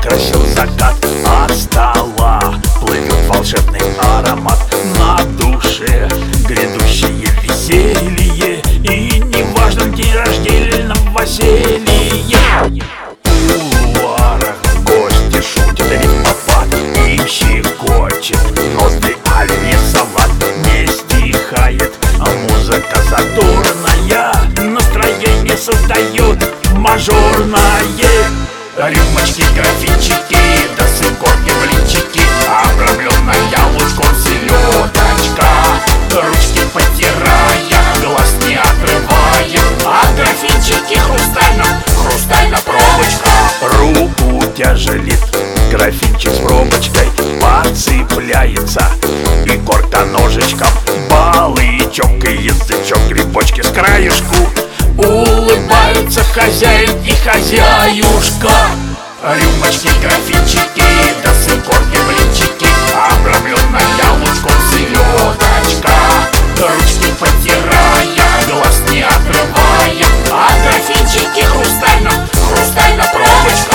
выкрасил закат. От стола плывет волшебный аромат. На душе грядущее веселье, и неважно, день рождения, новоселье. В кулуарах гости шутят рифмопад, им щекочет ноздри оленей салат. Не стихает музыка задорная, настроение создает мажорное. Рюмочки, графинчики, да с икорки блинчики, обрамленная лучком селедочка. Ручки потирая, глаз не отрывая, а графинчики хрустальная пробочка. Руку тяжелит графинчик с пробочкой, подцепляется икорка ножичком. Балычок и язычок, грибочки с краюшку. Улыбаются хозяин и хозяюшка. Рюмочки, графинчики, да с икорки блинчики, обрамленная лучком селедочка. Ручки потирая, глаз не отрывая, а графинчики хрустальная пробочка.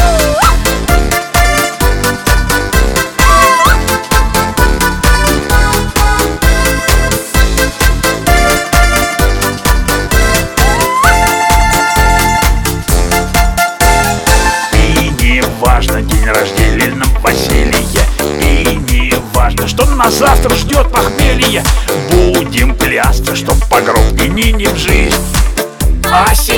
Важно день рождения или новоселье, и не важно, что нас завтра ждет похмелье. Будем клясться, что по гроб ни в жизнь, а